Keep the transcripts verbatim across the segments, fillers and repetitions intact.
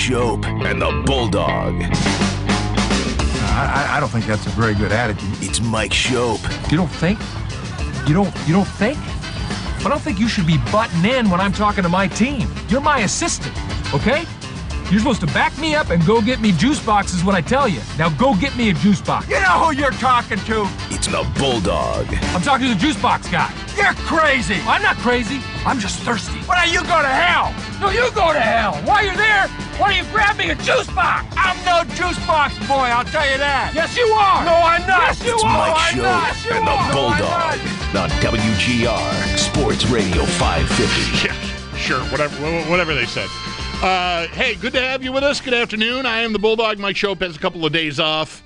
Shope and the Bulldog. I, I don't think that's a very good attitude. It's Mike Shope. You don't think? You don't you don't think? I don't think you should be butting in when I'm talking to my team. You're my assistant, okay? You're supposed to back me up and go get me juice boxes when I tell you. Now go get me a juice box. You know who you're talking to? It's the Bulldog. I'm talking to the juice box guy. You're crazy. I'm not crazy. I'm just thirsty. Why don't you go to hell? No, you go to hell. While you're there, why don't you grab me a juice box? I'm no juice box boy, I'll tell you that. Yes, you are. No, I'm not. Yes, you It's are. Mike I'm Shope not. Yes, you and the are. Bulldog No, on W G R Sports Radio five fifty. Yeah, sure, whatever, whatever they said. Uh, hey, good to have you with us. Good afternoon. I am the Bulldog. Mike Shope has a couple of days off.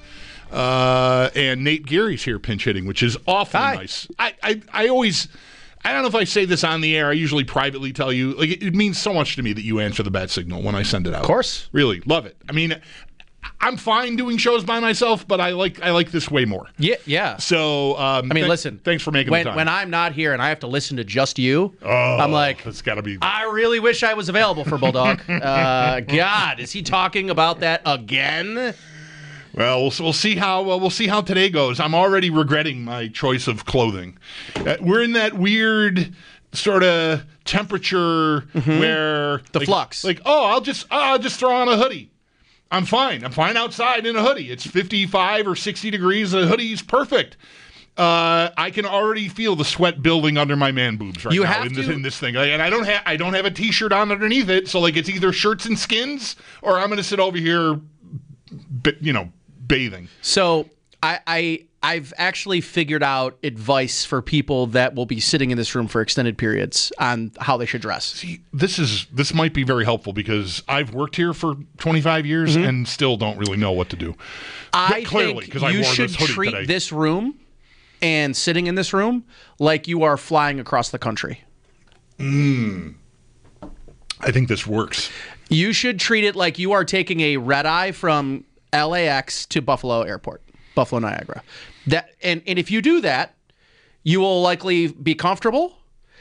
Uh, and Nate Geary's here pinch hitting, which is awfully Hi. nice. I, I, I always, I don't know if I say this on the air. I usually privately tell you. Like, it, it means so much to me that you answer the bat signal when I send it out. Of course. Really, love it. I mean, I'm fine doing shows by myself, but I like I like this way more. Yeah, yeah. So, um, I mean, th- listen. Thanks for making when, the time. When I'm not here and I have to listen to just you, oh, I'm like, it's got to be. I really wish I was available for Bulldog. uh, God, is he talking about that again? Well, we'll we'll see how uh, we'll see how today goes. I'm already regretting my choice of clothing. Uh, we're in that weird sort of temperature Mm-hmm. where The like, flux. Like, oh, I'll just I'll just throw on a hoodie. I'm fine. I'm fine outside in a hoodie. It's fifty-five or sixty degrees. The hoodie's perfect. Uh, I can already feel the sweat building under my man boobs right You now have in this, to- in this thing. Like, and I don't have I don't have a t-shirt on underneath it, so like it's either shirts and skins or I'm going to sit over here, b- you know, bathing. So I, I I've actually figured out advice for people that will be sitting in this room for extended periods on how they should dress. See, this is this might be very helpful because I've worked here for twenty-five years and still don't really know what to do. I Yeah, clearly, think 'cause I you wore should this hoodie treat today. this room and sitting in this room like you are flying across the country. I think this works. You should treat it like you are taking a red eye from L A X to Buffalo Airport, Buffalo Niagara. That and, and if you do that, you will likely be comfortable.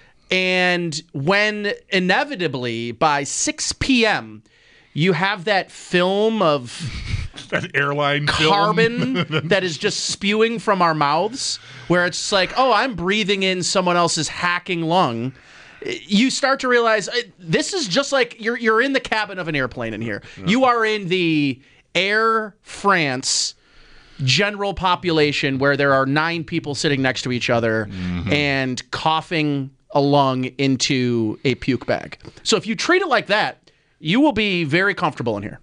And when inevitably by six p.m. you have that film of That airline film. carbon that is just spewing from our mouths, where it's like, oh, I'm breathing in someone else's hacking lung. You start to realize uh, this is just like you're you're in the cabin of an airplane in here. You are in the Air France general population where there are nine people sitting next to each other and coughing a lung into a puke bag. So if you treat it like that, you will be very comfortable in here.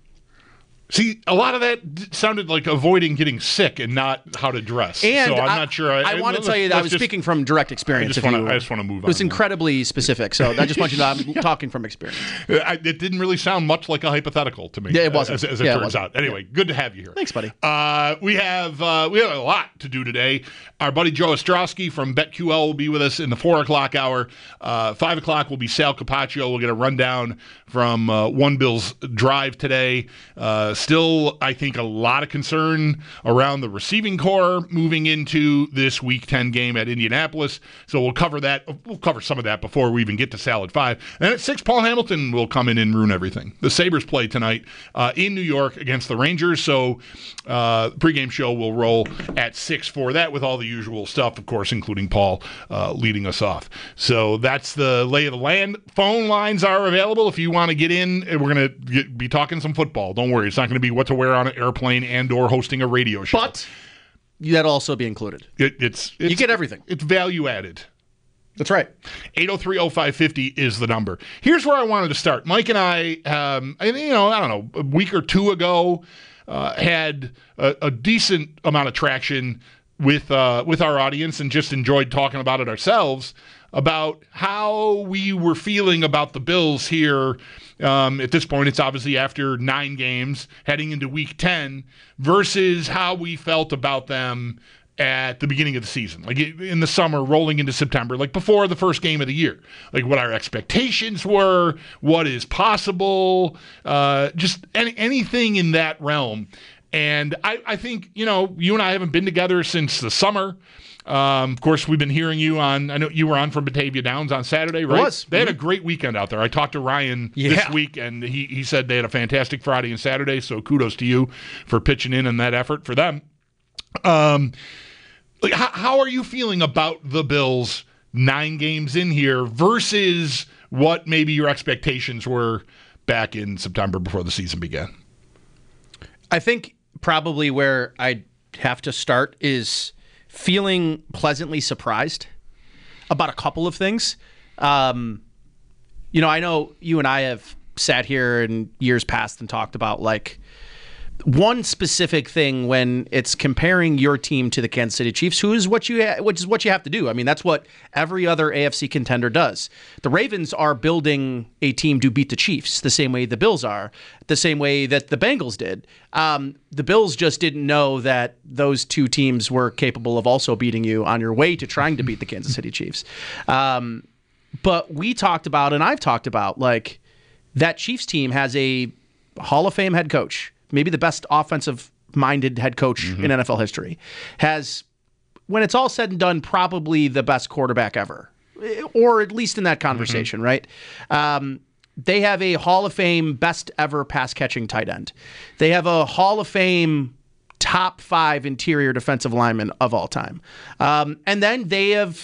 See, a lot of that d- sounded like avoiding getting sick and not how to dress. And so I'm I, not sure. I, I want to let's- tell you that I let's was just- speaking from direct experience. I just if wanna- you- I just wanna move It was on. incredibly specific, so I just want you to know I'm talking from experience. I, it didn't really sound much like a hypothetical to me. Yeah, it wasn't. As, as it Yeah, it turns wasn't. out. Anyway, good to have you here. Thanks, buddy. Uh, we have uh, we have a lot to do today. Our buddy Joe Ostrowski from BetQL will be with us in the four o'clock hour. Uh, Five o'clock will be Sal Capaccio. We'll get a rundown from uh, One Bill's drive today. Uh, still, I think a lot of concern around the receiving core moving into this Week ten game at Indianapolis. So we'll cover that. We'll cover some of that before we even get to Sal at five. And at six, Paul Hamilton will come in and ruin everything. The Sabres play tonight uh, in New York against the Rangers. So uh, pregame show will roll at six for that with all the usual stuff, of course, including Paul uh, leading us off. So that's the lay of the land. Phone lines are available if you want to get in. We're going to be talking some football. Don't worry. It's not going to be what to wear on an airplane and or hosting a radio show. But that'll also be included. It, it's, it's You get everything. It's value added. That's right. eight oh three oh five fifty is the number. Here's where I wanted to start. Mike and I, um, and, you know, I don't know, a week or two ago, uh, had a, a decent amount of traction with uh, with our audience and just enjoyed talking about it ourselves about how we were feeling about the Bills here. Um, at this point, it's obviously after nine games heading into Week ten versus how we felt about them at the beginning of the season, like in the summer, rolling into September, like before the first game of the year, like what our expectations were, what is possible, uh, just any, anything in that realm. And I, I think, you know, you and I haven't been together since the summer. Um, of course, we've been hearing you on, I know you were on from Batavia Downs on Saturday, right? I was. They had Mm-hmm. a great weekend out there. I talked to Ryan Yeah. this week, and he, he said they had a fantastic Friday and Saturday, so kudos to you for pitching in in that effort for them. Um, like, how, how are you feeling about the Bills nine games in here versus what maybe your expectations were back in September before the season began? I think probably where I'd have to start is feeling pleasantly surprised about a couple of things. Um, you know, I know you and I have sat here in years past and talked about like one specific thing when it's comparing your team to the Kansas City Chiefs, who is what you ha- which is what you have to do. I mean, that's what every other A F C contender does. The Ravens are building a team to beat the Chiefs the same way the Bills are, the same way that the Bengals did. Um, the Bills just didn't know that those two teams were capable of also beating you on your way to trying to beat the Kansas City Chiefs. Um, but we talked about, and I've talked about, like that Chiefs team has a Hall of Fame head coach, maybe the best offensive-minded head coach mm-hmm. in N F L history, has, when it's all said and done, probably the best quarterback ever, or at least in that conversation, mm-hmm. right? Um, they have a Hall of Fame best ever pass-catching tight end. They have a Hall of Fame top five interior defensive lineman of all time. Um, and then they have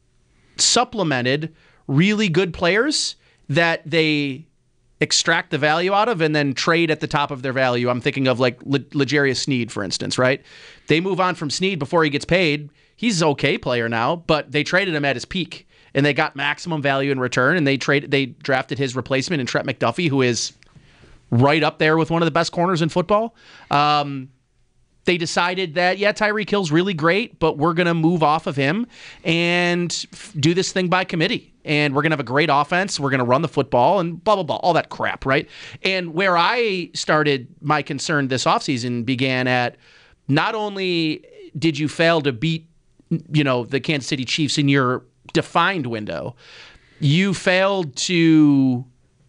supplemented really good players that they extract the value out of and then trade at the top of their value. I'm thinking of like Le- L'Jarius Sneed, for instance, right? They move on from Sneed before he gets paid. He's an okay player now, but they traded him at his peak and they got maximum value in return, and they trade they drafted his replacement in Trent McDuffie, who is right up there with one of the best corners in football. Um, They decided that, yeah, Tyreek Hill's really great, but we're going to move off of him and f- do this thing by committee. And we're going to have a great offense. We're going to run the football and blah, blah, blah, all that crap, right? And where I started my concern this offseason began at not only did you fail to beat, you know, the Kansas City Chiefs in your defined window, you failed to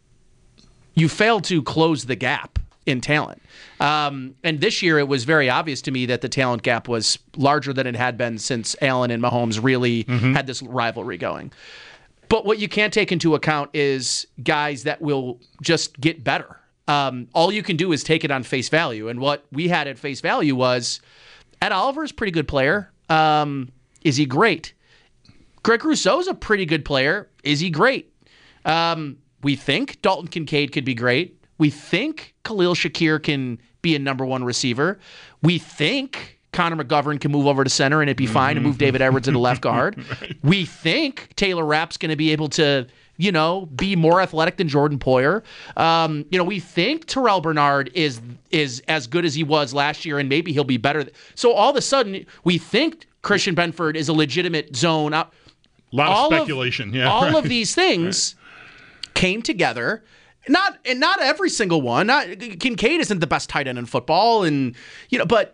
you failed to close the gap in talent. Um, and this year, it was very obvious to me that the talent gap was larger than it had been since Allen and Mahomes really mm-hmm. had this rivalry going. But what you can't take into account is guys that will just get better. Um, all you can do is take it on face value. And what we had at face value was Ed Oliver's a pretty good player. Um, is he great? Greg Rousseau's a pretty good player. Is he great? Um, we think Dalton Kincaid could be great. We think Khalil Shakir can be a number one receiver. We think Connor McGovern can move over to center and it'd be fine and move David Edwards into left guard. Right. We think Taylor Rapp's going to be able to, you know, be more athletic than Jordan Poyer. Um, you know, we think Terrell Bernard is is as good as he was last year, and maybe he'll be better. So all of a sudden, we think Christian Benford is a legitimate zone. A lot of all speculation. Of, yeah, all right. of these things right. came together. Not and not every single one. Not Kincaid isn't the best tight end in football, and you know, but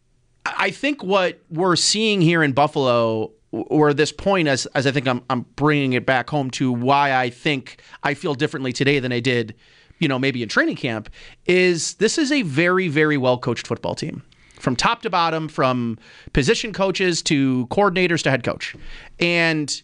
I think what we're seeing here in Buffalo, or this point, as as I think I'm I'm bringing it back home to why I think I feel differently today than I did, you know, maybe in training camp, is this is a very very well coached football team, from top to bottom, from position coaches to coordinators to head coach, and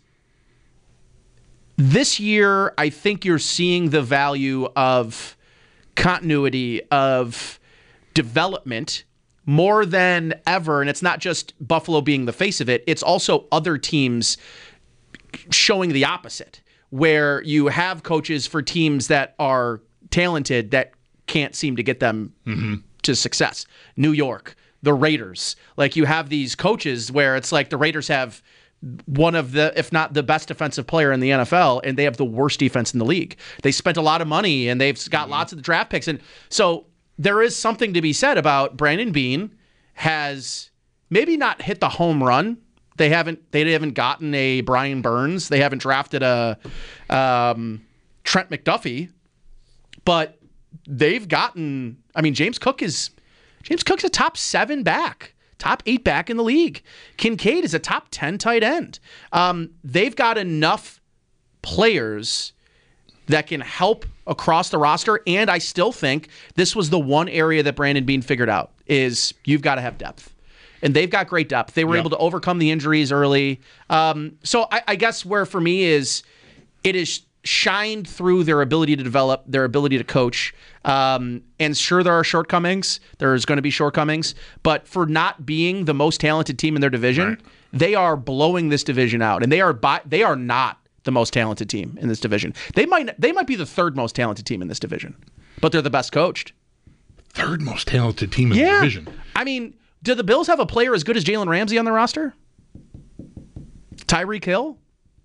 this year, I think you're seeing the value of continuity, of development more than ever. And it's not just Buffalo being the face of it. It's also other teams showing the opposite, where you have coaches for teams that are talented that can't seem to get them mm-hmm. to success. New York, the Raiders. Like you have these coaches where it's like the Raiders have one of the, if not the best defensive player in the N F L, and they have the worst defense in the league. They spent a lot of money, and they've got mm-hmm. lots of the draft picks. And so there is something to be said about Brandon Beane has maybe not hit the home run. They haven't they haven't gotten a Brian Burns. They haven't drafted a um, Trent McDuffie. But they've gotten, I mean, James Cook is, James Cook's a top seven back. Top eight back in the league. Kincaid is a top ten tight end. Um, they've got enough players that can help across the roster, and I still think this was the one area that Brandon Beane figured out, is you've got to have depth. and they've got great depth. They were Yep. able to overcome the injuries early. Um, so I, I guess where for me is it is shined through their ability to develop, their ability to coach. Um, and sure, there are shortcomings. There's going to be shortcomings. But for not being the most talented team in their division, Right. they are blowing this division out. And they are by, they are not the most talented team in this division. They might they might be the third most talented team in this division, but they're the best coached. Third most talented team in the division. I mean, do the Bills have a player as good as Jalen Ramsey on their roster? Tyreek Hill?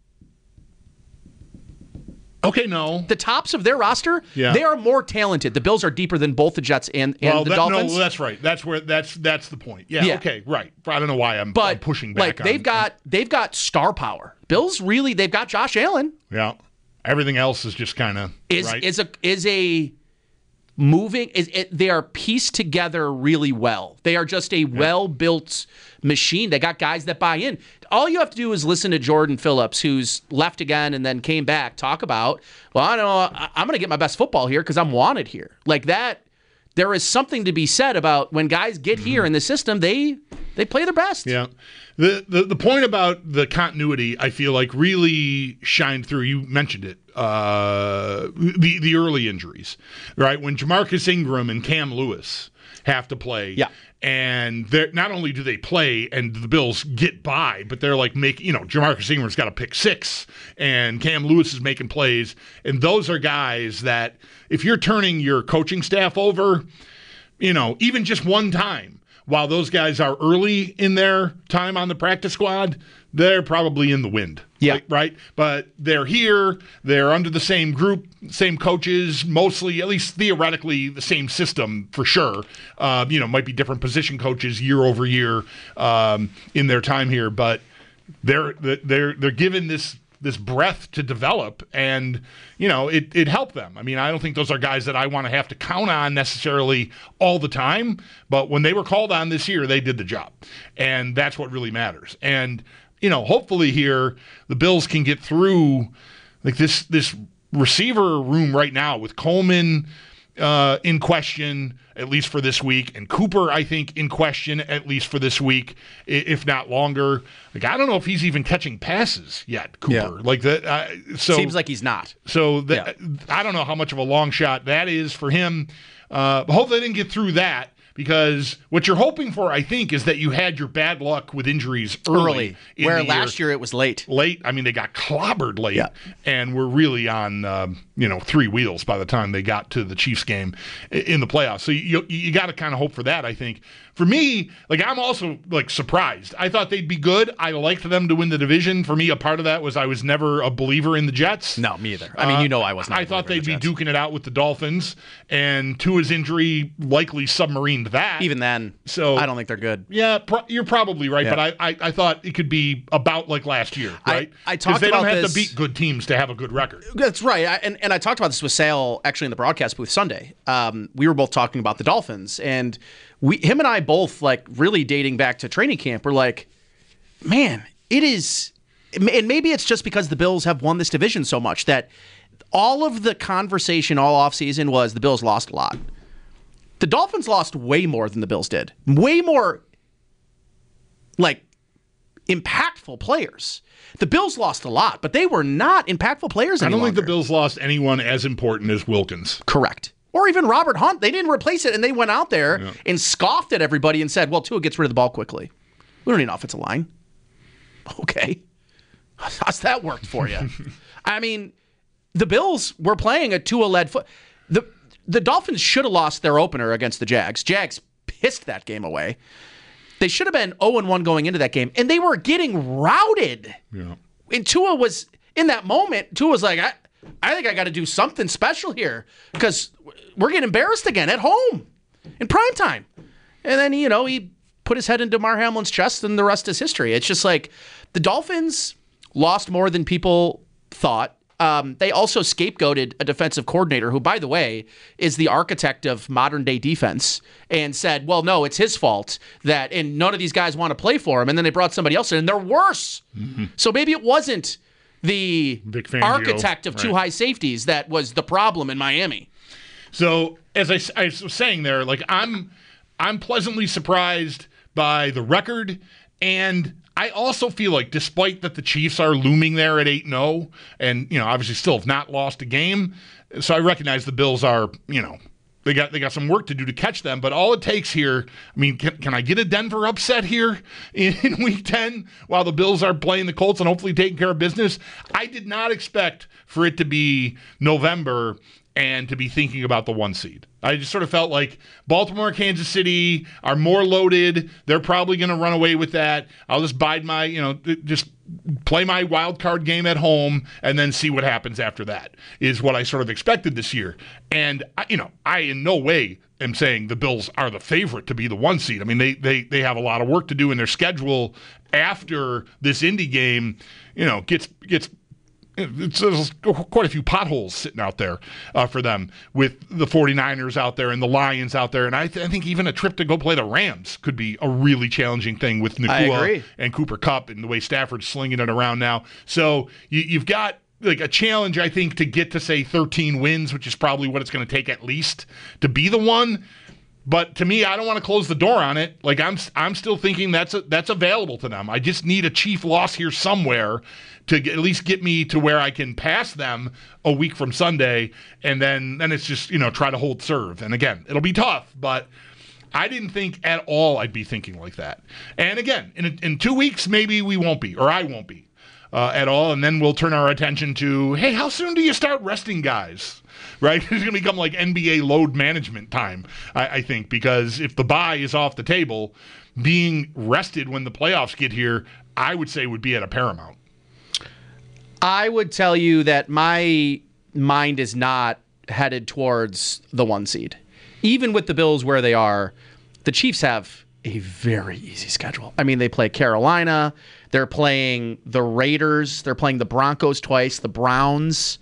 Okay, no. The tops of their roster, Yeah. they are more talented. The Bills are deeper than both the Jets and, and well, the that, Dolphins. no, that's right. That's where that's that's the point. Yeah, Yeah. okay, right. I don't know why I'm, but I'm pushing back like on they've got they've got star power. Bills really they've got Josh Allen. Yeah. Everything else is just kind of Is right. is a is a moving is it, they are pieced together really well. They are just a well-built machine. They got guys that buy in. All you have to do is listen to Jordan Phillips, who's left again and then came back, talk about, well, I don't know, I- I'm going to get my best football here because I'm wanted here. Like that, there is something to be said about when guys get here in the system, they they play their best. Yeah. The, the the point about the continuity, I feel like, really shined through. You mentioned it. Uh, the the early injuries, right? When Jamarcus Ingram and Cam Lewis have to play. Yeah. And they're not only do they play and the Bills get by, but they're like making, you know, Jamarcus Ingram's got a pick six and Cam Lewis is making plays. And those are guys that if you're turning your coaching staff over, you know, even just one time, while those guys are early in their time on the practice squad, they're probably in the wind. Yeah. Like, right? But they're here. They're under the same group, same coaches, mostly, at least theoretically, the same system for sure. Uh, you know, might be different position coaches year over year um, in their time here, but they're they're they're given this this breadth to develop, and you know it it helped them. I mean, I don't think those are guys that I want to have to count on necessarily all the time, but when they were called on this year, they did the job, and that's what really matters. And you know, hopefully here the Bills can get through like this this receiver room right now with Coleman uh, in question, at least for this week, and Cooper, I think, in question, at least for this week, i- if not longer. Like, I don't know if he's even catching passes yet, Cooper. Yeah. Like that. Uh, so Seems like he's not. so that, I don't know how much of a long shot that is for him. Uh, but hopefully they didn't get through that, because what you're hoping for, I think, is that you had your bad luck with injuries early. Early. in Where the last year it was late. late. I mean, they got clobbered late, Yeah. and we're really on um, you know three wheels by the time they got to the Chiefs game i- in the playoffs. So you you got to kind of hope for that. I think for me, like I'm also like surprised. I thought they'd be good. I liked them to win the division. For me, a part of that was I was never a believer in the Jets. No, me either. I mean, you know I was not. I a thought believer they'd in be the Jets. duking it out with the Dolphins, and Tua's injury likely submarined that. Even then, So- I don't think they're good. Yeah, pro- you're probably right, Yeah. but I, I I thought it could be about like last year, I- right? I 'Cause talked they don't about have this- to beat good teams to have a good record. That's right. I, and, and I talked about this with Sale actually in the broadcast booth Sunday. Um, we were both talking about the Dolphins, and we, him and I both, like, really dating back to training camp, were like, man, it is, and maybe it's just because the Bills have won this division so much that all of the conversation all offseason was the Bills lost a lot. The Dolphins lost way more than the Bills did. Way more, like, impactful players. The Bills lost a lot, but they were not impactful players I any don't think the longer. Bills lost anyone as important as Wilkins. Correct. Or even Robert Hunt. They didn't replace it, and they went out there Yeah. and scoffed at everybody and said, well, Tua gets rid of the ball quickly. We don't need an offensive line. Okay. How's that worked for you? I mean, the Bills were playing a Tua-led foot. The, the Dolphins should have lost their opener against the Jags. Jags pissed that game away. They should have been oh and one going into that game, and they were getting routed. Yeah. And Tua was, in that moment, Tua was like, I, I think I got to do something special here because we're getting embarrassed again at home in prime time. And then, you know, he put his head into Mar Hamlin's chest, and the rest is history. It's just like the Dolphins lost more than people thought. Um, they also scapegoated a defensive coordinator who, by the way, is the architect of modern day defense, and said, well, no, it's his fault that, and none of these guys want to play for him. And then they brought somebody else in, and they're worse. Mm-hmm. So maybe it wasn't the Vic Fangio, architect of two right. high safeties that was the problem in Miami. So as I, I was saying there, like I'm, I'm pleasantly surprised by the record. And I also feel like despite that the Chiefs are looming there at eight and oh and, you know, obviously still have not lost a game. So I recognize the Bills are, you know, They got they got some work to do to catch them, but all it takes here, I mean, can, can I get a Denver upset here in, in week ten while the Bills are playing the Colts and hopefully taking care of business? I did not expect for it to be November and to be thinking about the one seed. I just sort of felt like Baltimore and Kansas City are more loaded. They're probably going to run away with that. I'll just bide my, you know, just play my wild card game at home and then see what happens after that is what I sort of expected this year. And, you know, I in no way am saying the Bills are the favorite to be the one seed. I mean, they they they have a lot of work to do in their schedule after this Indy game, you know, gets gets It's, there's quite a few potholes sitting out there uh, for them with the 49ers out there and the Lions out there. And I, th- I think even a trip to go play the Rams could be a really challenging thing with Nakua and Cooper Kupp and the way Stafford's slinging it around now. So you, you've got like a challenge, I think, to get to, say, thirteen wins, which is probably what it's going to take at least to be the one. But to me, I don't want to close the door on it. Like I'm, I'm still thinking that's a, that's available to them. I just need a Chief loss here somewhere to get, at least get me to where I can pass them a week from Sunday, and then then it's just, you know, try to hold serve. And again, it'll be tough, but I didn't think at all I'd be thinking like that. And again, in in two weeks, maybe we won't be, or I won't be uh, at all, and then we'll turn our attention to, hey, how soon do you start resting guys? Right? It's going to become like N B A load management time, I, I think, because if the bye is off the table, being rested when the playoffs get here, I would say would be at a paramount. I would tell you that my mind is not headed towards the one seed. Even with the Bills where they are, the Chiefs have a very easy schedule. I mean, they play Carolina, they're playing the Raiders, they're playing the Broncos twice, the Browns.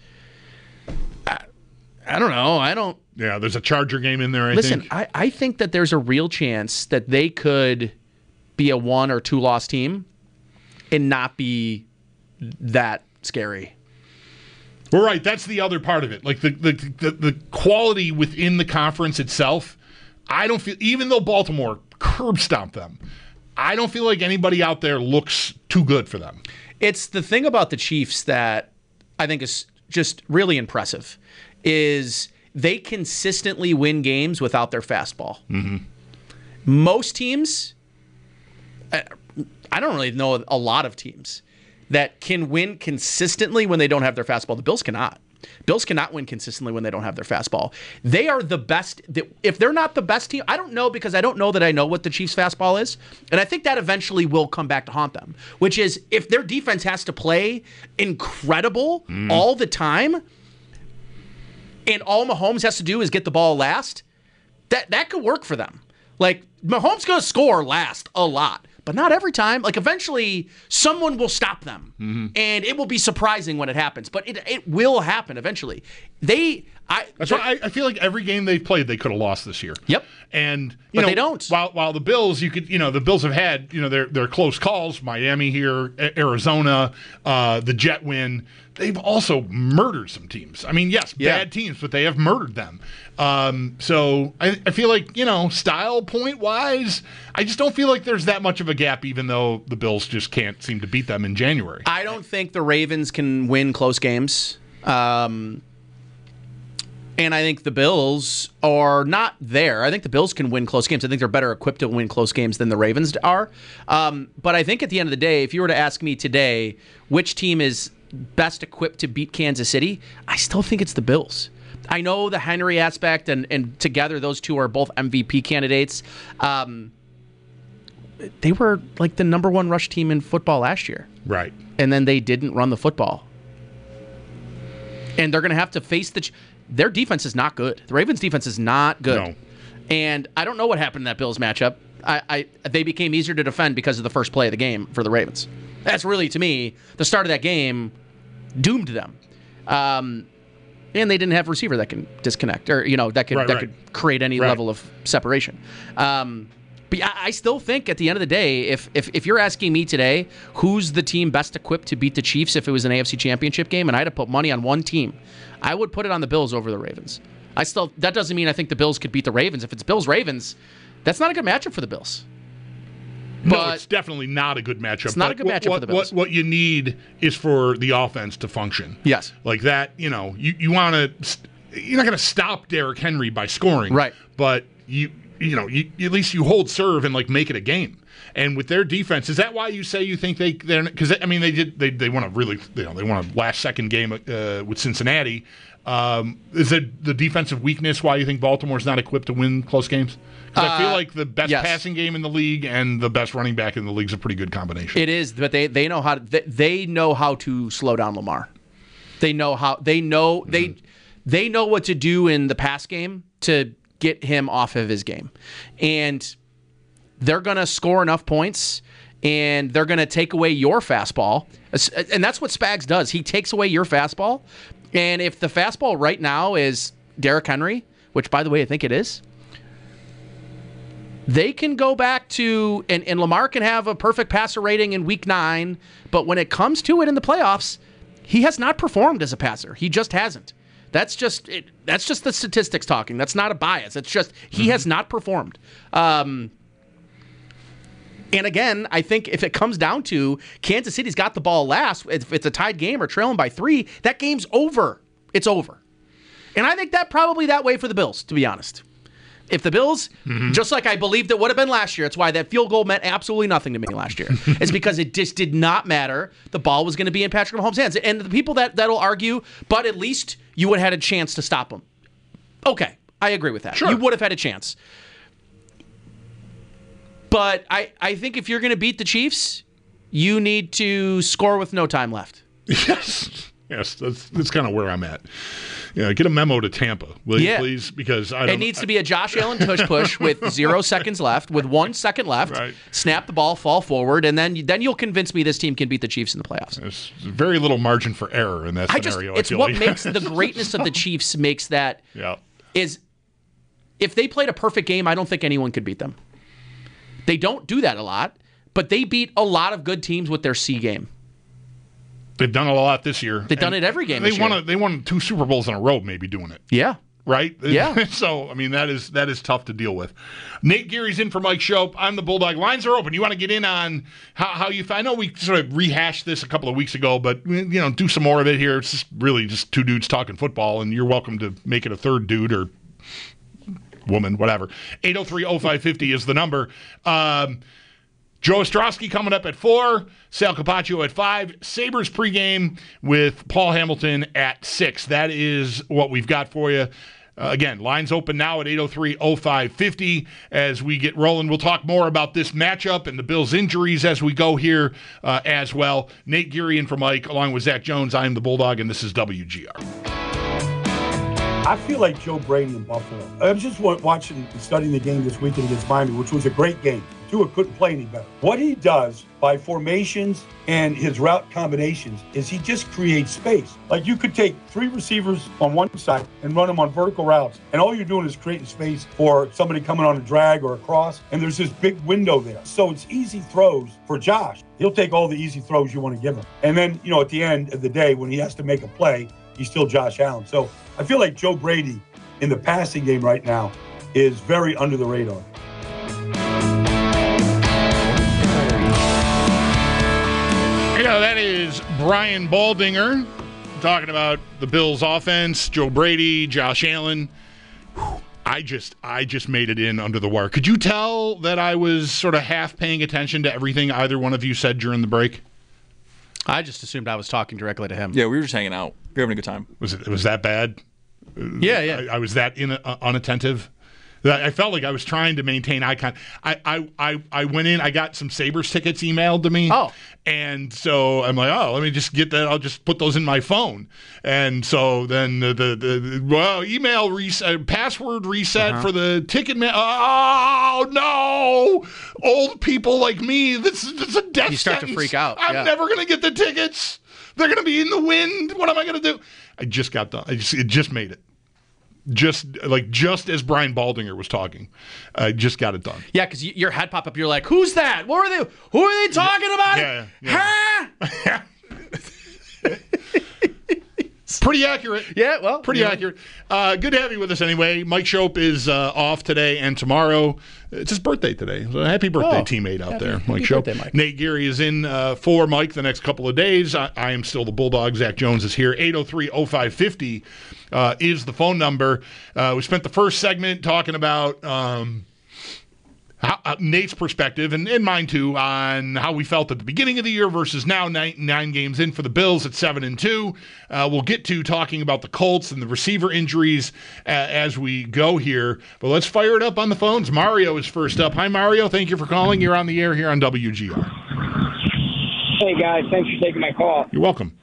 I, I don't know. I don't. Yeah, there's a Charger game in there, I Listen, think. Listen, I, I think that there's a real chance that they could be a one or two loss team and not be that scary. Well, right. That's the other part of it. Like the, the the the quality within the conference itself. I don't feel, even though Baltimore curb stomped them, I don't feel like anybody out there looks too good for them. It's the thing about the Chiefs that I think is just really impressive is they consistently win games without their fastball. Mm-hmm. Most teams, I don't really know a lot of teams that can win consistently when they don't have their fastball. The Bills cannot. Bills cannot win consistently when they don't have their fastball. They are the best. If they're not the best team, I don't know, because I don't know that I know what the Chiefs' fastball is. And I think that eventually will come back to haunt them, which is if their defense has to play incredible mm. all the time and all Mahomes has to do is get the ball last, that, that could work for them. Like, Mahomes going to score last a lot. But not every time. Like, eventually, someone will stop them. Mm-hmm. And it will be surprising when it happens. But it it will happen eventually. They... I, That's why I, I feel like every game they've played, they could have lost this year. Yep. And, you but know, they don't. While, while the Bills, you could, you know, the Bills have had, you know, their, their close calls, Miami here, Arizona, uh, the Jet win. They've also murdered some teams. I mean, yes, yeah. bad teams, but they have murdered them. Um, so I, I feel like, you know, style point wise, I just don't feel like there's that much of a gap, even though the Bills just can't seem to beat them in January. I don't think the Ravens can win close games. Um, and I think the Bills are not there. I think the Bills can win close games. I think they're better equipped to win close games than the Ravens are. Um, but I think at the end of the day, if you were to ask me today which team is best equipped to beat Kansas City, I still think it's the Bills. I know the Henry aspect, and, and together those two are both M V P candidates. Um, they were like the number one rush team in football last year. Right. And then they didn't run the football. And they're going to have to face the... Ch- their defense is not good. The Ravens' defense is not good. No. And I don't know what happened in that Bills matchup. I, I They became easier to defend because of the first play of the game for the Ravens. That's really, to me, the start of that game doomed them. Um, and they didn't have a receiver that can disconnect, or, you know, that could right, that right. could create any right. level of separation. Um, but I, I still think at the end of the day, if, if if you're asking me today, who's the team best equipped to beat the Chiefs if it was an A F C Championship game, and I had to put money on one team, I would put it on the Bills over the Ravens. I still that doesn't mean I think the Bills could beat the Ravens. If it's Bills Ravens, that's not a good matchup for the Bills. No, But it's definitely not a good matchup. It's not but a good what, matchup what, for the Bills. What, what you need is for the offense to function. Yes. Like that, you know, you, you want to, you're not going to stop Derrick Henry by scoring. Right. But you, you know, you, at least you hold serve and like make it a game. And with their defense, is that why you say you think they they're because I mean they did they they won a really you know they won a last second game uh, with Cincinnati. Um, is it the defensive weakness why you think Baltimore's not equipped to win close games? Because I feel Uh, like the best yes. passing game in the league and the best running back in the league is a pretty good combination. It is, but they they know how to, they, they know how to slow down Lamar. They know how they know Mm-hmm. they they know what to do in the pass game to get him off of his game, and they're going to score enough points, and they're going to take away your fastball, and that's what Spags does. He takes away your fastball, and if the fastball right now is Derrick Henry, which by the way I think it is. They can go back to, and, and Lamar can have a perfect passer rating in week nine, but when it comes to it in the playoffs, he has not performed as a passer. He just hasn't. That's just it, that's just the statistics talking. That's not a bias. It's just he mm-hmm. has not performed. Um, and again, I think if it comes down to Kansas City's got the ball last, if it's a tied game or trailing by three, that game's over. It's over. And I think that probably that way for the Bills, to be honest. If the Bills, mm-hmm. just like I believed it would have been last year, it's why that field goal meant absolutely nothing to me last year. It's because it just did not matter. The ball was going to be in Patrick Mahomes' hands. And the people that, that'll argue, but at least you would have had a chance to stop him. Okay, I agree with that. Sure. You would have had a chance. But I, I think if you're going to beat the Chiefs, you need to score with no time left. Yes. Yes, that's, that's kind of where I'm at. Yeah, get a memo to Tampa, will Yeah. you please? Because I don't, It needs to be a Josh Allen tush push with zero seconds left, with one second left. Right. Snap the ball, fall forward, and then then you'll convince me this team can beat the Chiefs in the playoffs. There's very little margin for error in that I just scenario. it's I feel what like. makes the greatness of the Chiefs makes that Yeah. is if they played a perfect game, I don't think anyone could beat them. They don't do that a lot, but they beat a lot of good teams with their C game. They've done a lot this year. They've done And it every game They this won. year. A, they won two Super Bowls in a row, maybe doing it. Yeah. Right? Yeah. So, I mean, that is that is tough to deal with. Nate Geary's in for Mike Shope. I'm the Bulldog. Lines are open. You want to get in on how, how you – I know we sort of rehashed this a couple of weeks ago, but, you know, do some more of it here. It's just really just two dudes talking football, and you're welcome to make it a third dude or woman, whatever. eight oh three oh five five oh is the number. Um Joe Ostrowski coming up at four, Sal Capaccio at five, Sabres pregame with Paul Hamilton at six. That is what we've got for you. Uh, again, lines open now at eight oh three oh five five oh as we get rolling. We'll talk more about this matchup and the Bills' injuries as we go here uh, as well. Nate Geary in for Mike, along with Zach Jones. I'm the Bulldog, and this is W G R. I feel like Joe Brady in Buffalo. I was just wa- watching and studying the game this weekend against Miami, which was a great game. Tua couldn't play any better. What he does by formations and his route combinations is he just creates space. Like you could take three receivers on one side and run them on vertical routes, and all you're doing is creating space for somebody coming on a drag or a cross, and there's this big window there. So it's easy throws for Josh. He'll take all the easy throws you want to give him. And then, you know, at the end of the day, when he has to make a play, he's still Josh Allen. So I feel like Joe Brady in the passing game right now is very under the radar. You know, that is Brian Baldinger talking about the Bills' offense, Joe Brady, Josh Allen. Whew, I just I just made it in under the wire. Could you tell that I was sort of half paying attention to everything either one of you said during the break? I just assumed I was talking directly to him. Yeah, we were just hanging out. We were having a good time. Was it was that bad? Yeah, yeah. I, I was that in, uh, unattentive. I felt like I was trying to maintain eye contact. I, I, I, I went in, I got some Sabres tickets emailed to me. Oh. And so I'm like, oh, let me just get that. I'll just put those in my phone. And so then the, the, the well, email reset, password reset uh-huh. for the ticket. Ma- oh, no. Old people like me, this, this is a death You start sentence. to freak out. I'm yeah. never going to get the tickets. They're going to be in the wind. What am I going to do? I just got done. I just, it just made it. Just like just as Brian Baldinger was talking, I just got it done. Yeah, because y- your head popped up. You're like, "Who's that? What are they? Who are they talking about? Yeah, yeah. Huh?" Pretty accurate. Yeah, well. Pretty yeah. accurate. Uh, good to have you with us anyway. Mike Shope is uh, off today and tomorrow. It's his birthday today. So happy birthday, Oh, teammate out happy- there, happy Mike Shope. birthday, Mike. Nate Geary is in uh, for Mike the next couple of days. I, I am still the Bulldog. Zach Jones is here. eight oh three oh five fifty uh, is the phone number. Uh, we spent the first segment talking about um, how, uh, Nate's perspective, and, and mine too, on how we felt at the beginning of the year versus now, nine, nine games in for the Bills at seven and two. Uh, we'll get to talking about the Colts and the receiver injuries uh, as we go here. But let's fire it up on the phones. Mario is first up. Hi, Mario. Thank you for calling. You're on the air here on W G R. Hey, guys. Thanks for taking my call. You're welcome.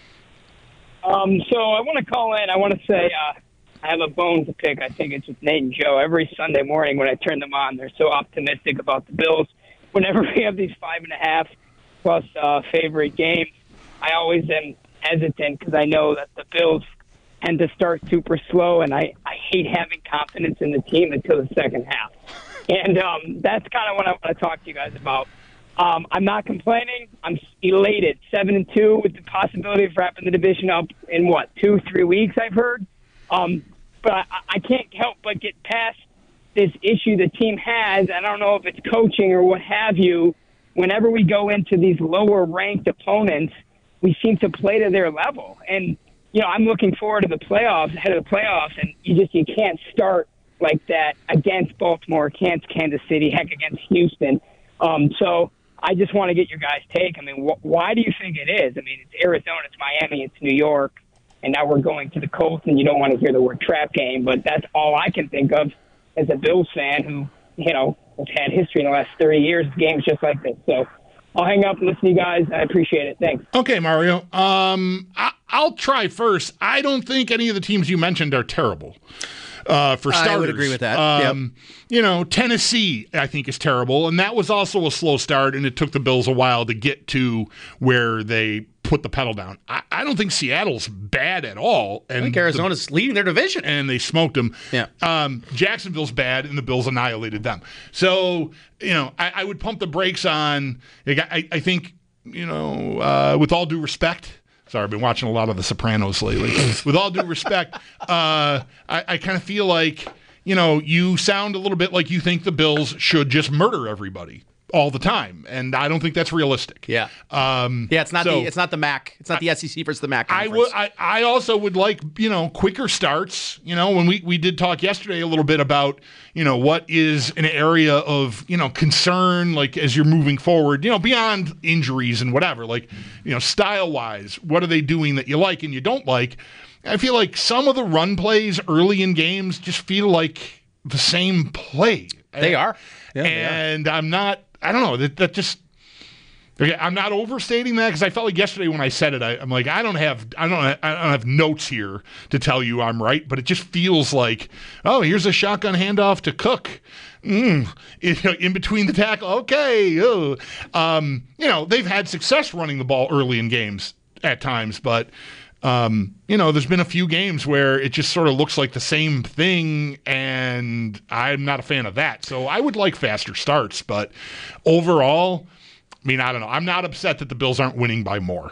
Um, so I want to call in. I want to say uh, I have a bone to pick. I think it's with Nate and Joe. Every Sunday morning when I turn them on, they're so optimistic about the Bills. Whenever we have these five and a half plus uh, favorite games, I always am hesitant because I know that the Bills tend to start super slow, and I, I hate having confidence in the team until the second half. And um, that's kind of what I want to talk to you guys about. Um, I'm not complaining. I'm elated. Seven and two with the possibility of wrapping the division up in what, two, three weeks, I've heard. Um, but I, I can't help but get past this issue the team has. I don't know if it's coaching or what have you. Whenever we go into these lower-ranked opponents, we seem to play to their level. And, you know, I'm looking forward to the playoffs, ahead of the playoffs, and you just you can't start like that against Baltimore, against Kansas City, heck, against Houston. Um, so I just want to get your guys' take. I mean, wh- why do you think it is? I mean, it's Arizona, it's Miami, it's New York, and now we're going to the Colts, and you don't want to hear the word trap game, but that's all I can think of as a Bills fan who, you know, has had history in the last thirty years of games just like this. So I'll hang up and listen to you guys. I appreciate it. Thanks. Okay, Mario. Um, I- I'll try first. I don't think any of the teams you mentioned are terrible. Uh, for starters, I would agree with that. Um, Yep. You know, Tennessee, I think, is terrible, and that was also a slow start, and it took the Bills a while to get to where they put the pedal down. I, I don't think Seattle's bad at all. And I think Arizona's the, leading their division. and they smoked them. Yeah. Um, Jacksonville's bad, and the Bills annihilated them. So, you know, I, I would pump the brakes on. I, I think, you know, uh, with all due respect. Sorry, I've been watching a lot of The Sopranos lately. With all due respect, uh, I, I kind of feel like, you know, you sound a little bit like you think the Bills should just murder everybody all the time, and I don't think that's realistic. Yeah. Um, Yeah, it's not so the it's not the M A C. It's not the S E C versus the M A C. I conference. would. I, I also would like, you know, quicker starts. You know, when we, we did talk yesterday a little bit about, you know, what is an area of, you know, concern, like as you're moving forward, you know, beyond injuries and whatever, like, you know, style wise, what are they doing that you like and you don't like? I feel like some of the run plays early in games just feel like the same play. They are. Yeah, they are. and I'm not. I don't know. That, that just. Okay, I'm not overstating that because I felt like yesterday when I said it, I, I'm like, I don't have, I don't, I don't have notes here to tell you I'm right, but it just feels like, oh, here's a shotgun handoff to Cook, mm, in, in between the tackle. Okay, oh. um, you know, they've had success running the ball early in games at times, but um, you know, there's been a few games where it just sort of looks like the same thing, and I'm not a fan of that. So I would like faster starts, but overall. I mean, I don't know. I'm not upset that the Bills aren't winning by more.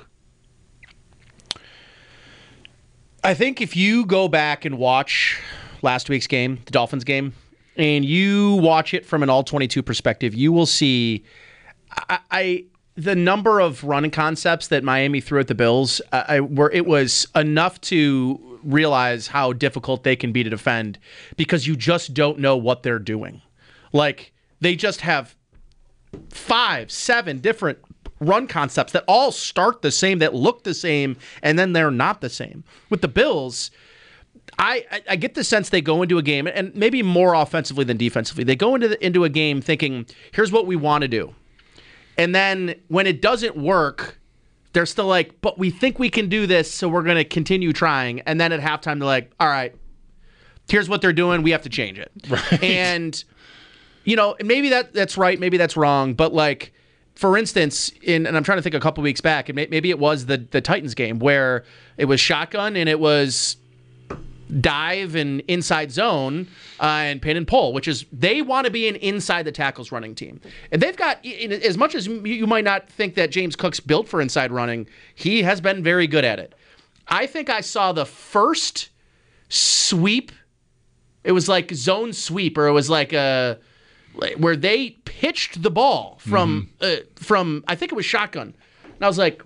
I think if you go back and watch last week's game, the Dolphins game, and you watch it from an all twenty-two perspective, you will see I, I the number of running concepts that Miami threw at the Bills, I, where it was enough to realize how difficult they can be to defend because you just don't know what they're doing. Like, they just have five, seven different run concepts that all start the same, that look the same, and then they're not the same. With the Bills, I, I, I get the sense they go into a game, and maybe more offensively than defensively, they go into the, into a game thinking, here's what we want to do. And then when it doesn't work, they're still like, but we think we can do this, so we're going to continue trying. And then at halftime, they're like, all right, here's what they're doing. We have to change it. Right. And you know, maybe that that's right, maybe that's wrong, but like, for instance, in and I'm trying to think a couple weeks back, and maybe it was the the Titans game where it was shotgun and it was dive and inside zone uh, and pin and pull, which is they want to be an inside the tackles running team, and they've got, as much as you might not think that James Cook's built for inside running, he has been very good at it. I think I saw the first sweep. It was like zone sweep, or it was like a where they pitched the ball from mm-hmm. uh, from I think it was shotgun, and I was like,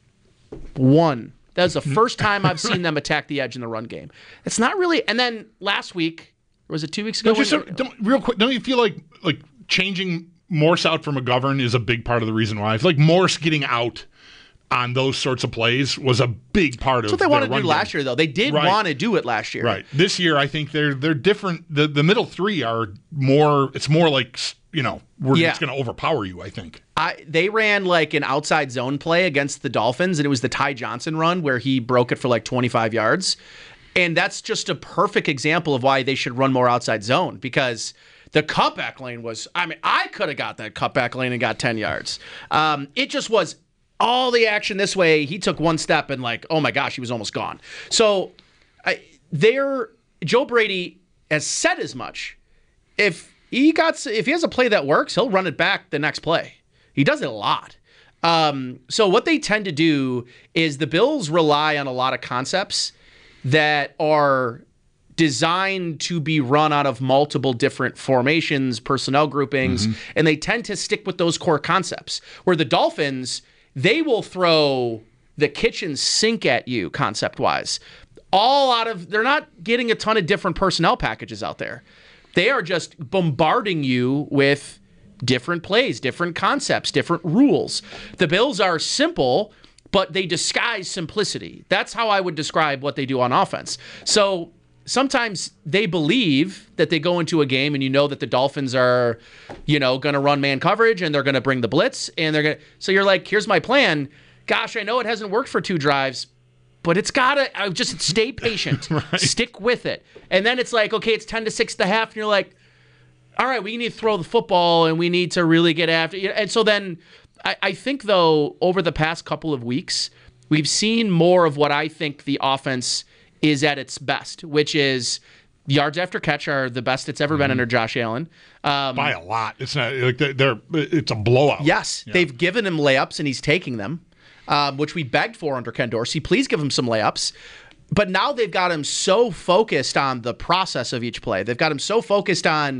one. That was the first time I've seen them attack the edge in the run game. It's not really. And then last week, or was it two weeks ago? No, just when, so, don't, real quick, don't you feel like like changing Morse out for McGovern is a big part of the reason why? I feel like Morse getting out on those sorts of plays was a big part That's of what they wanted their to do run last game. year, though. They did Right. want to do it last year. Right. This year, I think they're they're different. The the middle three are more. It's more like, you know, we're Yeah. just going to overpower you, I think. I, they ran like an outside zone play against the Dolphins, and it was the Ty Johnson run where he broke it for like twenty-five yards. And that's just a perfect example of why they should run more outside zone, because the cutback lane was, I mean, I could have got that cutback lane and got ten yards. Um, it just was all the action this way. He took one step and like, oh my gosh, he was almost gone. So I, they're, Joe Brady has said as much. If he got, if he has a play that works, he'll run it back the next play. He does it a lot. Um, so what they tend to do is the Bills rely on a lot of concepts that are designed to be run out of multiple different formations, personnel groupings, mm-hmm. and they tend to stick with those core concepts. Where the Dolphins, they will throw the kitchen sink at you concept-wise. All out of, they're not getting a ton of different personnel packages out there. They are just bombarding you with different plays, different concepts, different rules. The Bills are simple, but they disguise simplicity. That's how I would describe what they do on offense. So sometimes they believe that they go into a game and you know that the Dolphins are, you know, going to run man coverage and they're going to bring the blitz and they're going to, so you're like, here's my plan. Gosh, I know it hasn't worked for two drives, but it's got to just stay patient, right. Stick with it. And then it's like, okay, it's ten to six at the half and you're like, all right, we need to throw the football and we need to really get after it. And so then I, I think, though, over the past couple of weeks, we've seen more of what I think the offense is at its best, which is yards after catch are the best it's ever mm-hmm. been under Josh Allen. Um, By a lot. It's not like they're, they're it's a blowout. Yes, yeah. They've given him layups and he's taking them, um, which we begged for under Ken Dorsey. Please give him some layups. But now they've got him so focused on the process of each play. They've got him so focused on,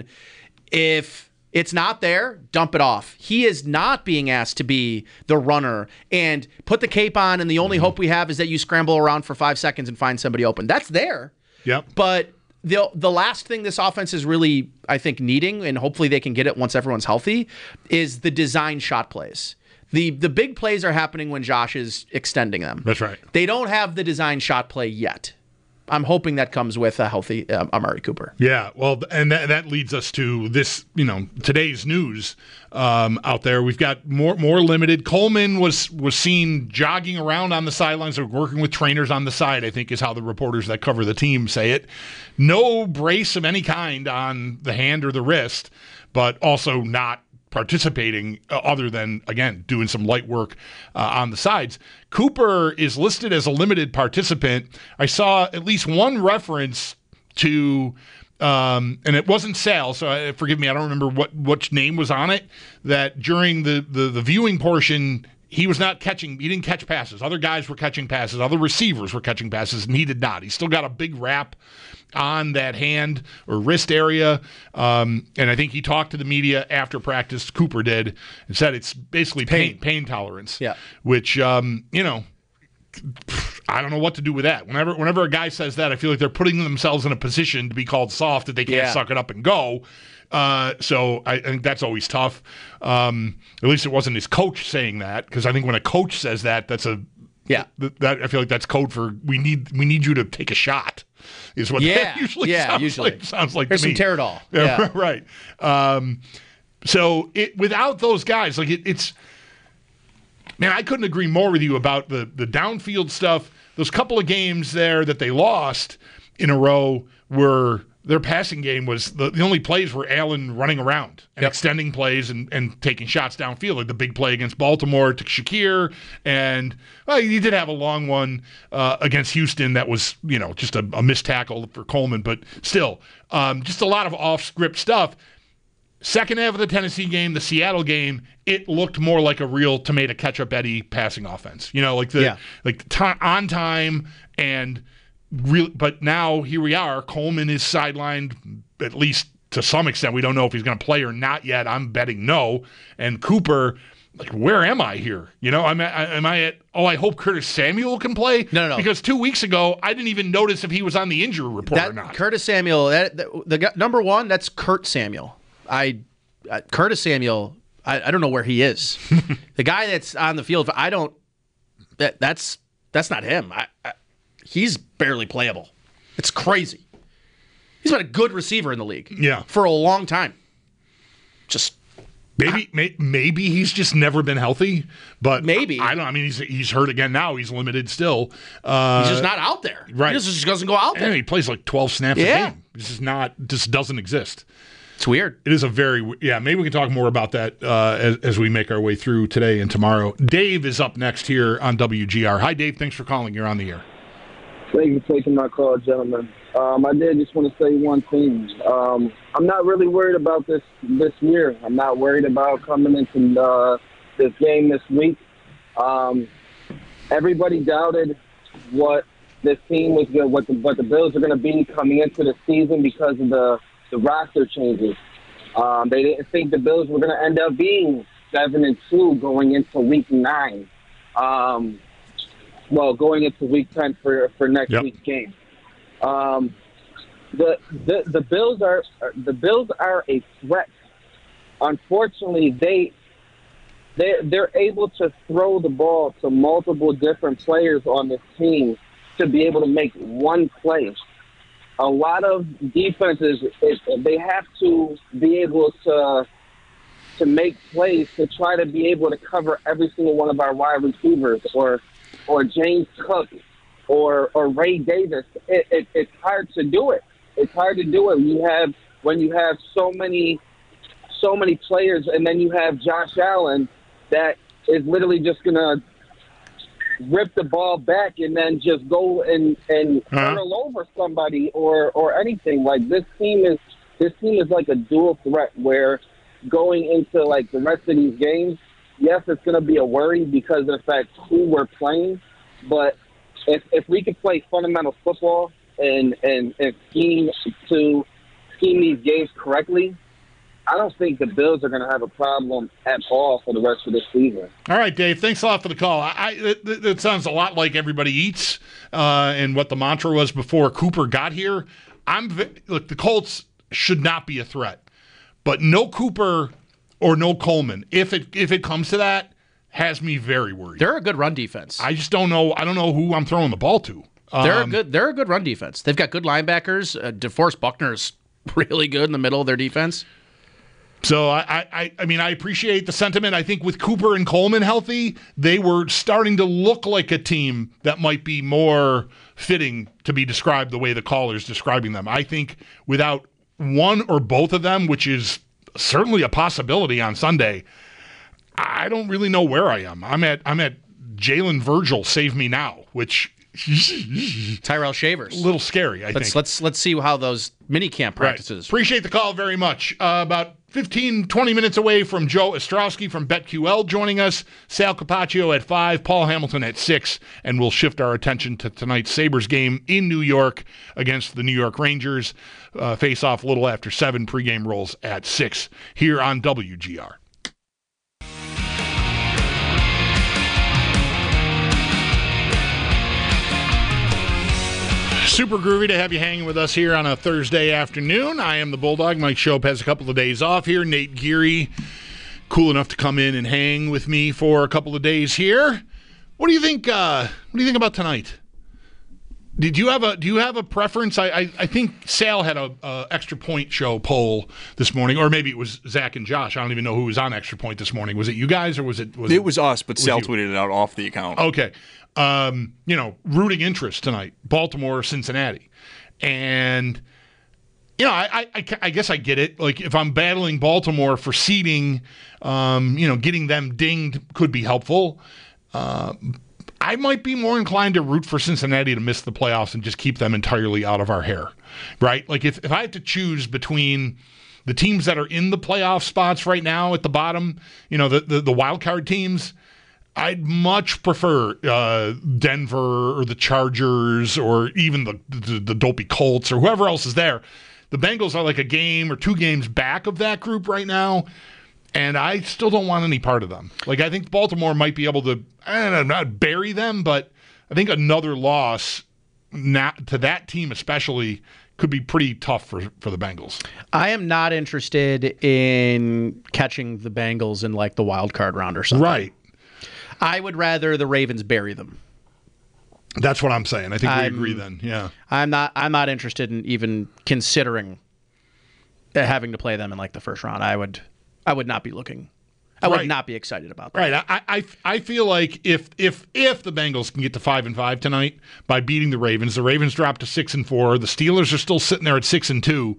if it's not there, dump it off. He is not being asked to be the runner and put the cape on, and the only mm-hmm. hope we have is that you scramble around for five seconds and find somebody open. That's there. Yep. But the the last thing this offense is really, I think, needing, and hopefully they can get it once everyone's healthy, is the design shot plays. The the big plays are happening when Josh is extending them. That's right. They don't have the design shot play yet. I'm hoping that comes with a healthy um, Amari Cooper. Yeah, well, and that, that leads us to this, you know, today's news um, out there. We've got more more limited. Coleman was was seen jogging around on the sidelines or working with trainers on the side, I think is how the reporters that cover the team say it. No brace of any kind on the hand or the wrist, but also not participating uh, other than, again, doing some light work uh, on the sides. Cooper is listed as a limited participant. I saw at least one reference to, um, and it wasn't Sal, so uh, forgive me, I don't remember what which name was on it, that during the, the, the viewing portion, he was not catching, he didn't catch passes. Other guys were catching passes. Other receivers were catching passes, and he did not. He still got a big wrap on that hand or wrist area. Um, and I think he talked to the media after practice, Cooper did, and said it's basically pain, pain, pain tolerance. Yeah. Which, um, you know, I don't know what to do with that. Whenever whenever a guy says that, I feel like they're putting themselves in a position to be called soft, that they can't yeah. suck it up and go. Uh, so I, I think that's always tough. Um, at least it wasn't his coach saying that, because I think when a coach says that, that's a yeah. Th- that I feel like that's code for we need we need you to take a shot. Is what yeah. that usually yeah, sounds usually. like. Sounds like There's to me. some Teradol. Yeah, Yeah. right. Um, so it, without those guys, like it, it's man, I couldn't agree more with you about the the downfield stuff. Those couple of games there that they lost in a row were their passing game was the, the only plays were Allen running around and yep. extending plays and, and taking shots downfield, like the big play against Baltimore to Shakir. And well, he did have a long one uh, against Houston that was, you know, just a, a missed tackle for Coleman, but still, um, just a lot of off-script stuff. Second half of the Tennessee game, the Seattle game, it looked more like a real tomato ketchup Eddie passing offense. You know, like the Yeah. like the ti- on time and real. But now here we are. Coleman is sidelined at least to some extent. We don't know if he's going to play or not yet. I'm betting no. And Cooper, like, where am I here? You know, am I, am I at? Oh, I hope Curtis Samuel can play. No, no, no. Because two weeks ago, I didn't even notice if he was on the injury report That or not. Curtis Samuel, that, the, the guy- number one, that's Kurt Samuel. I uh, Curtis Samuel, I, I don't know where he is. The guy that's on the field, I don't. That that's that's not him. I, I, he's barely playable. It's crazy. He's been a good receiver in the league. Yeah. For a long time. Just Maybe may, maybe he's just never been healthy, but Maybe. I, I don't. I mean, he's he's hurt again now. He's limited still. Uh, he's just not out there. right. He just doesn't go out there. and he plays like twelve snaps Yeah. a game. This is not. Just doesn't exist. It's weird. It is a very yeah. Maybe we can talk more about that uh, as, as we make our way through today and tomorrow. Dave is up next here on W G R. Hi, Dave. Thanks for calling. You're on the air. Thank you for taking my call, gentlemen. Um, I did just want to say one thing. Um, I'm not really worried about this this year. I'm not worried about coming into uh, this game this week. Um, everybody doubted what this team was going, what the what the Bills are going to be coming into the season because of the the roster changes. Um, they didn't think the Bills were going to end up being seven and two going into week nine. Um, well, going into week ten for for next Yep. week's game. Um, the, the the Bills are the Bills are a threat. Unfortunately, they they they're able to throw the ball to multiple different players on this team to be able to make one play. A lot of defenses, it, they have to be able to to make plays to try to be able to cover every single one of our wide receivers or or James Cook or or Ray Davis. It, it, it's hard to do it. It's hard to do it. You have when you have so many so many players, and then you have Josh Allen that is literally just gonna rip the ball back and then just go and and Uh-huh. hurl over somebody or or anything. Like this team is this team is like a dual threat where going into like the rest of these games, yes, it's gonna be a worry because of the fact who we're playing, but if if we could play fundamental football and and, and scheme to scheme these games correctly, I don't think the Bills are going to have a problem at all for the rest of this season. All right, Dave. Thanks a lot for the call. I, I it, it sounds a lot like everybody eats, uh, and what the mantra was before Cooper got here. I'm v- look. The Colts should not be a threat, but no Cooper or no Coleman, if it if it comes to that, has me very worried. They're a good run defense. I just don't know. I don't know who I'm throwing the ball to. They're a Um, good. They're a good run defense. They've got good linebackers. Uh, DeForest Buckner's really good in the middle of their defense. So I, I, I mean, I appreciate the sentiment. I think with Cooper and Coleman healthy, they were starting to look like a team that might be more fitting to be described the way the caller's describing them. I think without one or both of them, which is certainly a possibility on Sunday, I don't really know where I am. I'm at I'm at Jalen Virgil, save me now, which Tyrell Shavers. a little scary. I Let's think. let's let's see how those mini camp Right. practices. Appreciate the call very much. Uh, about fifteen, twenty minutes away from Joe Ostrowski from BetQL joining us. Sal Capaccio at five, Paul Hamilton at six, and we'll shift our attention to tonight's Sabres game in New York against the New York Rangers. Uh, face off a little after seven. Pregame rolls at six here on W G R. Super groovy to have you hanging with us here on a Thursday afternoon. I am the Bulldog. Mike Shope has a couple of days off here. Nate Geary, cool enough to come in and hang with me for a couple of days here. What do you think? Uh, what do you think about tonight? Did you have a Do you have a preference? I I, I think Sal had a, a extra point show poll this morning, or maybe it was Zach and Josh. I don't even know who was on extra point this morning. Was it you guys or was it? Was It was us, but was Sal you? tweeted it out off the account. Okay. Um, you know, rooting interest tonight, Baltimore, Cincinnati. And, you know, I, I, I guess I get it. Like, if I'm battling Baltimore for seeding, um, you know, getting them dinged could be helpful. Uh, I might be more inclined to root for Cincinnati to miss the playoffs and just keep them entirely out of our hair, right? Like, if, if I had to choose between the teams that are in the playoff spots right now at the bottom, you know, the, the, the wild card teams, I'd much prefer uh, Denver or the Chargers or even the, the the dopey Colts or whoever else is there. The Bengals are like a game or two games back of that group right now, and I still don't want any part of them. Like, I think Baltimore might be able to, I don't know, not bury them, but I think another loss not, to that team especially could be pretty tough for, for the Bengals. I am not interested in catching the Bengals in like the wild card round or something. Right. I would rather the Ravens bury them. That's what I'm saying. I think we I'm, agree then. Yeah. I'm not I'm not interested in even considering having to play them in like the first round. I would I would not be looking. I would right. not be excited about that. Right. I, I I feel like if if if the Bengals can get to five and five tonight by beating the Ravens, the Ravens drop to six and four, the Steelers are still sitting there at six and two.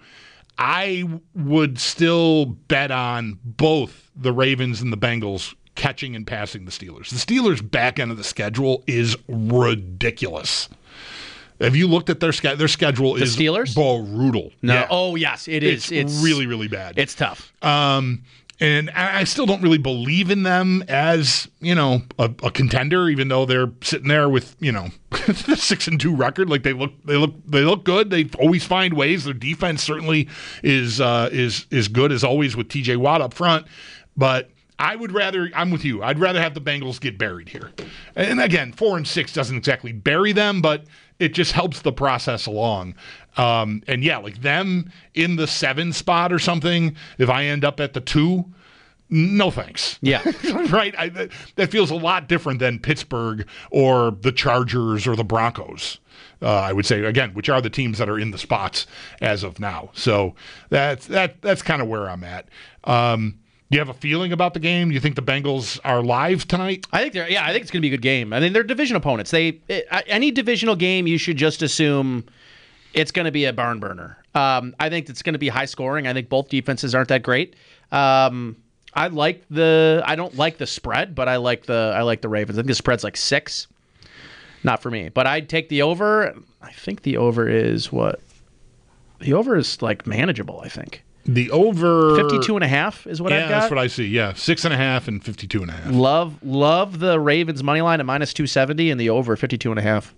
I would still bet on both the Ravens and the Bengals catching and passing the Steelers. The Steelers' back end of the schedule is ridiculous. Have you looked at their schedule? Their schedule the is Steelers? brutal. No. Yeah. Oh, yes, it is. It's, It's really, really bad. It's tough. Um, and I I still don't really believe in them as, you know, a, a contender, even though they're sitting there with, you know, six and two record. Like they look, they look, they look good. They always find ways. Their defense certainly is uh, is is good as always with T J Watt up front, but. I would rather, I'm with you, I'd rather have the Bengals get buried here. And again, four and six doesn't exactly bury them, but it just helps the process along. Um, and yeah, like them in the seven spot or something, if I end up at the two, no thanks. Yeah. Right? I, that, that feels a lot different than Pittsburgh or the Chargers or the Broncos. Uh, I would say, again, which are the teams that are in the spots as of now. So that's, that, that's kind of where I'm at. Um, Do you have a feeling about the game? Do you think the Bengals are live tonight? I think they're. Yeah, I think it's going to be a good game. I mean, they're division opponents. They it, any divisional game, you should just assume it's going to be a barn burner. Um, I think it's going to be high scoring. I think both defenses aren't that great. Um, I like the. I don't like the spread, but I like the. I like the Ravens. I think the spread's like six. Not for me, but I'd take the over. I think the over is what? The over is like manageable. I think. The over fifty-two and a half is what yeah, I've got. That's what I see. Yeah, six and a half and fifty-two and a half. Love, love the Ravens money line at minus two seventy and the over fifty-two and a half.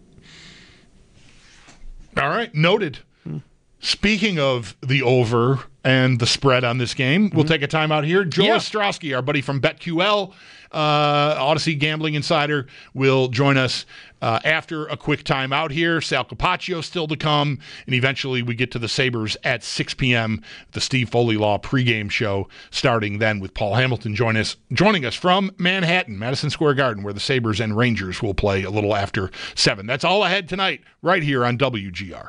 All right, noted. Hmm. Speaking of the over and the spread on this game, mm-hmm. we'll take a time out here. Joe yeah. Ostrowski, our buddy from BetQL, uh, Odyssey Gambling Insider, will join us uh, after a quick time out here. Sal Capaccio still to come, and eventually we get to the Sabres at six p.m. The Steve Foley Law pregame show starting then with Paul Hamilton join us, joining us from Manhattan, Madison Square Garden, where the Sabres and Rangers will play a little after seven. That's all ahead tonight right here on W G R.